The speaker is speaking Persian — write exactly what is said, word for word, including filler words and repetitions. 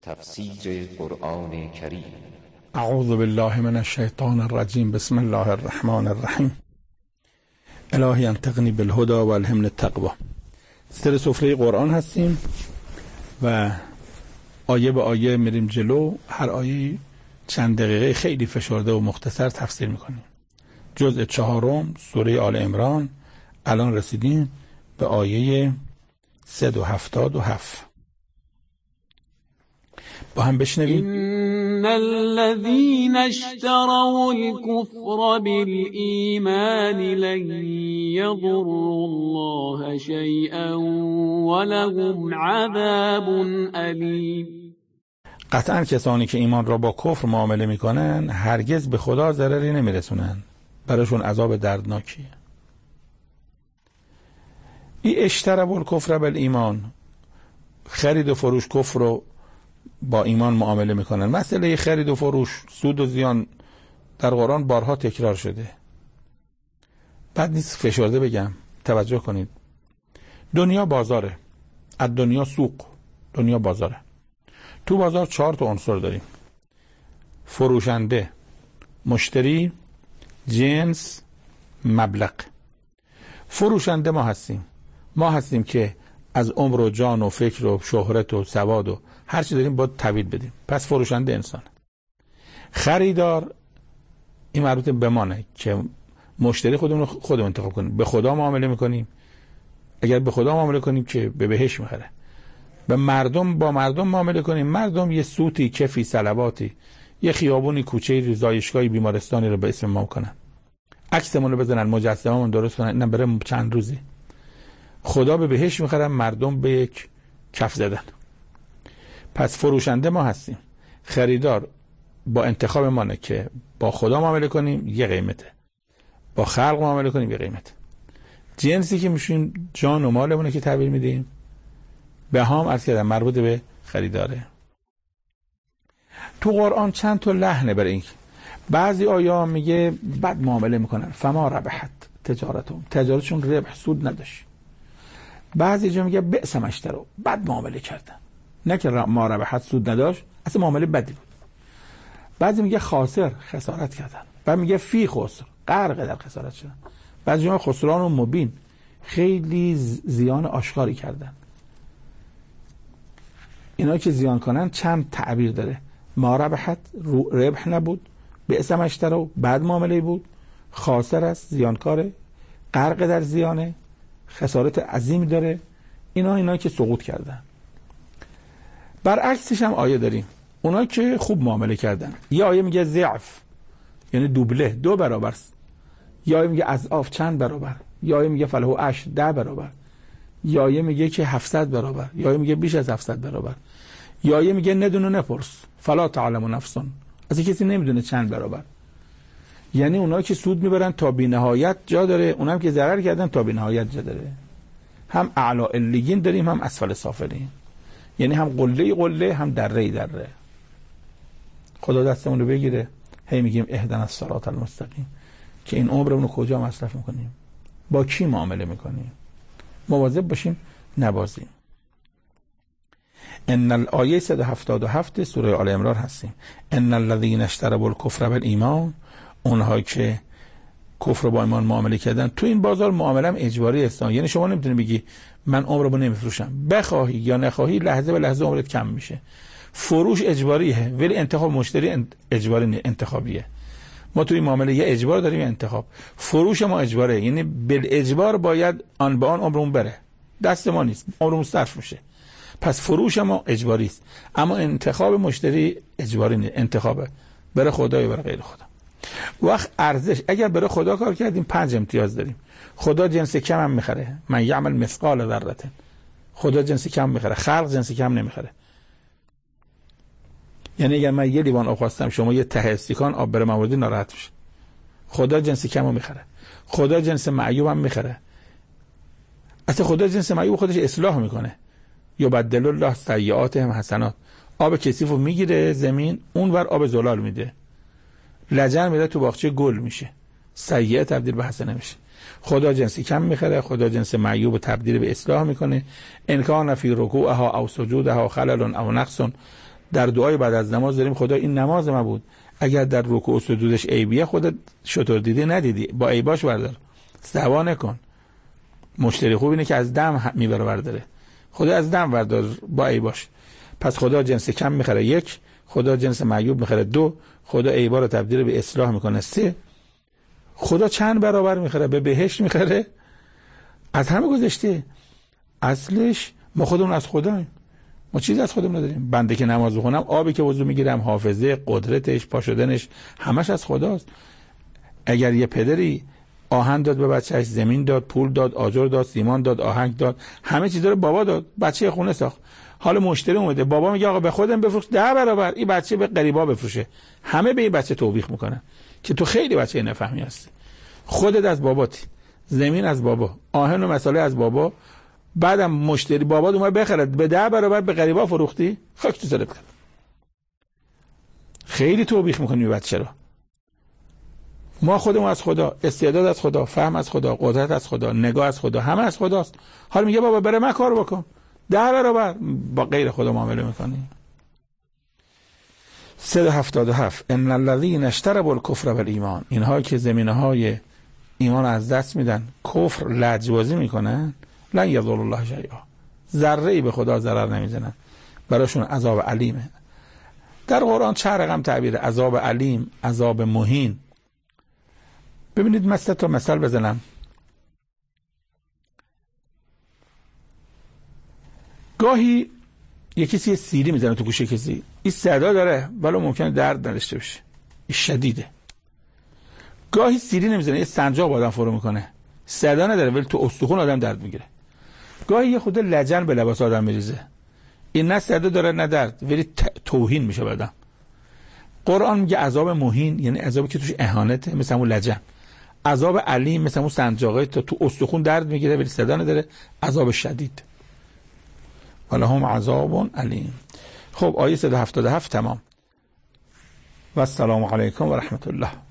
تفسیر قرآن کریم. اعوذ بالله من الشیطان الرجیم. بسم الله الرحمن الرحیم. الهی انطقنی بالهدى و الهمنی التقوی. سر سفره قرآن هستیم و آیه به آیه میریم جلو. هر آیه چند دقیقه خیلی فشرده و مختصر تفسیر میکنیم. جزء چهارم سوره آل عمران. الان رسیدیم به آیه صد و هفتاد و هفت. با هم بشنویم. ان الذين اشتروا الكفر بالإيمان لن يضروا الله شيئا ولهم عذاب أليم. قطعا کسانی که ایمان را با کفر معامله میکنن هرگز به خدا ضرری نمیرسونن، براشون عذاب دردناکیه. این اشتروا الکفر بالایمان، خرید و فروش کفر رو با ایمان معامله میکنن. مسئله خرید و فروش، سود و زیان در قرآن بارها تکرار شده. بعد نیست فشرده بگم، توجه کنید. دنیا بازاره، از دنیا سوق، دنیا بازاره. تو بازار چهار تا عنصر داریم: فروشنده، مشتری، جنس، مبلغ. فروشنده ما هستیم. ما هستیم که از عمر و جان و فکر و شهرت و سواد و هر چی داریم باید تحویل بدیم. پس فروشنده انسان. خریدار این مربوط به مانه که مشتری خودمون خودمون انتخاب کنیم. به خدا معامله میکنیم. اگر به خدا معامله کنیم که به بهش میخره. به مردم با مردم معامله کنیم. مردم یه سوتی، کفی، صلواتی، یه خیابونی، کوچه‌ای، زایشگاهی، بیمارستانی رو به اسم ما کنن. عکسمون رو بزنن، مجسمه‌مون درست کنن. اینا بره چند روزی. خدا به بهش میخرن، مردم به یک کف زدن. پس فروشنده ما هستیم. خریدار با انتخاب مانه که با خدا معامله کنیم یه قیمته، با خلق معامله کنیم یه قیمته. جنسی که میشیم جان و مالمونه که تحویل میدیم. به هم عرض کردم مربوط به خریداره. تو قرآن چند تا لحنه برای این. بعضی آیات میگه بد معامله میکنن، فما ربحت تجارتهم، تجارتشون ربح، سود نداشت. بعضی جا میگه بئس ما اشتروا، بد معامله کردن، نه که ما ربحت، سود نداشت، اصلا معامله بدی بود. بعضی میگه خاسر، خسارت کردن. بعد میگه فی خسر، غرق در خسارت شدن. بعضی جا خسران و مبین، خیلی زیان آشکاری کردن. اینا که زیان کنن چند تعبیر داره. ما ربحت، ربح نبود. بئس ما اشتروا، بد معامله بود. خاسر است، زیانکاره. غرق در زیانه، خسارت عظیم داره. اینا اینا که سقوط کردن. برعکسش هم آیه داریم، اونا که خوب معامله کردن. یه آیه میگه ضعف، یعنی دوبله، دو برابر. یه آیه میگه اضعاف، چند برابر. یه آیه میگه فله عشر، ده برابر. یه آیه میگه که هفتصد برابر. یه آیه میگه بیش از هفتصد برابر. یه آیه میگه ندون و نپرس، فلا تعلم نفس، اصلا کسی نمیدونه چند برابر. یعنی اونا که سود میبرن تا بی نهایت جا داره، اونم که ضرر کردن تا بی نهایت جا داره. هم اعلی علیین داریم، هم اسفل سافلین. یعنی هم قله قله، هم دره دره. خدا دستمون رو بگیره. هی میگیم اهدنا الصراط المستقیم، که این عمرمون رو کجا مصرف میکنیم، با کی معامله میکنیم. مواظب باشیم نبازیم. ان الآیه صد و هفتاد و هفت سوره آل عمران هستیم. ان الذين اشتروا الكفر بالایمان، اونها که کفر با ایمان معامله کردن. تو این بازار معامله هم اجباری است. یعنی شما نمیتونی بگی من عمرمو نمیفروشم، بخواهی یا نخواهی لحظه به لحظه عمرت کم میشه. فروش اجباریه، ولی انتخاب مشتری اجباری انتخابیه. ما توی معامله یه اجبار داریم، یه انتخاب. فروش ما اجباره، یعنی بالاجبار باید آن به آن عمرمون بره، دست ما نیست، عمرمون صرف میشه. پس فروش ما اجباری است، اما انتخاب مشتری اجباری نیست، انتخابه، بره خدا یا بره غیر خدا. وقت ارزش، اگر برای خدا کار کردیم پنج امتیاز داریم. خدا جنس کم هم میخره، من یعمل مثقال ذره، خدا جنس کم میخره، خلق جنس کم نمیخره. یعنی اگر من یه لیوان آب خواستم، شما یه ته استکان آب بره موردی، ناراحت میشه. خدا جنس کم هم میخره، خدا جنس معیوب هم میخره. اصلا خدا جنس معیوب خودش اصلاح میکنه. یا بدل الله سیئاتهم حسنات، آب کثیفو میگیره زمین، اونور آب زلال میده، لجن میده تو باغچه گل میشه، سیئه تبدیل به حسنه میشه. خدا جنسی کم میخره، خدا جنس معیوب تبدیل به اصلاح میکنه. ان کان فی رکوعها او سجودها خلل او نقص در دعای بعد از نماز داریم خدا این نماز ما بود، اگر در رکوع و سجودش عیبیه خودت شطور دیدی ندیدی، با عیباش بردار، سوا نکن. مشتری خوب اینه که از دم میبره برداره، خدا از دم بردار با عیباش. پس خدا جنس کم میخره یک، خدا جنس معیوب میخره دو، خدا عیبا رو تبدیل به اصلاح میکنه سه، خدا چند برابر میخره، به بهشت میخره. از همه گذشته اصلش ما خودمون از خداییم، ما چیزی از خودمون نداریم. بنده که نماز بخونم، آبی که وضو میگیرم، حافظه، قدرتش، پا شدنش، همش از خداست. اگر یه پدری آهن داد به بچه‌اش، زمین داد، پول داد، آجر داد، سیمان داد، آهنگ داد، همه چیزا رو بابا داد، بچه خونه ساخت. حالا مشتری اومده، بابا میگه آقا به خودم بفروش ده برابر، این بچه به غریبا بفروشه. همه به این بچه توبیخ میکنن که تو خیلی بچه نفهمی هستی. خودت از باباتی، زمین از بابا، آهن و مساله از بابا، بعدم مشتری بابا اومد بخره به ده برابر به غریبا فروختی، خاک تو سرت کنه. خیلی توبیخ میکنی بچه رو. ما خودمون از خدا، استعداد از خدا، فهم از خدا، قدرت از خدا، نگاه از خدا، همه از خداست. حالا میگه بابا بره من کار بکن، ده برابر با غیر خدا معامله میکنی. سیصد و هفتاد و هفت ان الذين اشتروا الكفر بالایمان، اینها که زمینه‌های ایمان از دست میدن، کفر لجبازی میکنن، لن یضر الله شیئا، ذره‌ای به خدا ضرر نمیزنن، براشون عذاب علیمه. در قرآن چه رقم تعبیر عذاب علیم، عذاب مهین. ببینید مثلا تا مثال بزنم. گاهی یه کسی سیلی میزنه تو گوشه کسی، این صدا داره ولی ممکنه درد نداشته باشه، این شدیده. گاهی سیلی نمیزنه، یه سنجاق آدم فرو میکنه، صدا نداره ولی تو استخون آدم درد میگیره. گاهی یه خود لجن به لباس آدم میریزه، این نه صدا داره نه درد ولی توهین میشه به آدم. قرآن میگه عذاب مهین یعنی عذابی که توش اهانته، مثل اون لجن. عذاب علیم مثل اون سنجاقه تا تو استخون درد میگیره ولی صدا نداره، عذاب شدید. ولهم عذاب علیم. خب آیه صد و هفتاد و هفت تمام. و السلام علیکم و رحمت الله.